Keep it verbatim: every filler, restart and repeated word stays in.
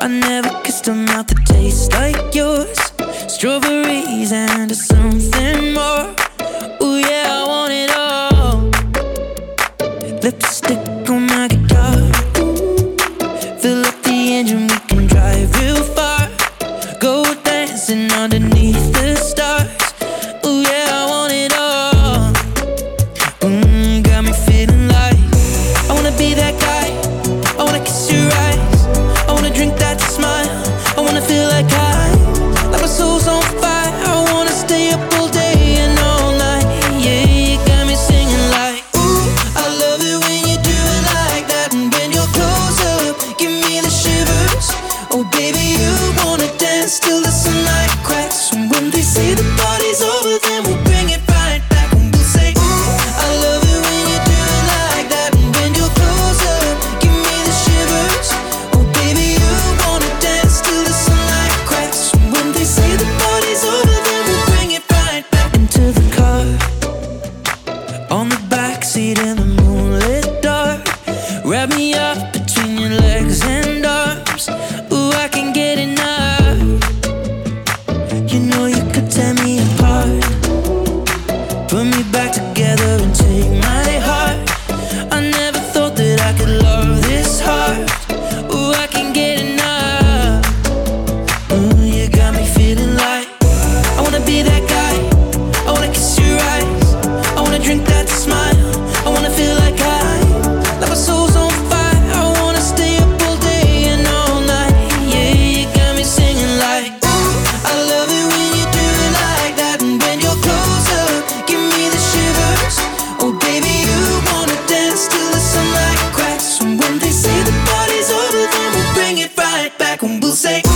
I never kissed a mouth that tastes like yours. Strawberries and something more. Ooh yeah, I want it all. Lipstick on my guitar. Fill up the engine, we can drive real far. Go dancing underneath the stars. Ooh yeah, I want it all. Mm, got me feeling like I wanna be that guy. I wanna kiss your eyes. I wanna drink that smile. I wanna feel like I, like my soul's on fire. I wanna stay up all day and all night. Yeah, you got me singing like, ooh, I love it when you do it like that. And when you're close up, give me the shivers. Oh baby, you wanna dance till the sunlight cracks. And when they say the party's over, then we'll bring it right back. And we'll say, ooh, I love it when you do it like that. And when you're close up, give me the shivers. Oh baby, you wanna dance till the sunlight cracks. And when they say the party's over, then we'll bring it right back. Into the car, on the backseat in the moonlit dark. Wrap me up between your legs and arms. Ooh, I can't get enough. You know you could tear me apart, put me back together and take my heart. I never thought that I could love this hard. Ooh, I can't get enough. Ooh, you got me feeling like I wanna be that guy. I wanna kiss your eyes. I wanna drink that smile. I wanna feel like I, like my soul's on fire. I wanna stay up all day and all night. Yeah, you got me singing like, ooh, I love it when you do it like that. And when you're close up, give me the shivers. Oh baby, you wanna dance till the sunlight cracks. And when they say the party's over, then we'll bring it right back. And we'll say,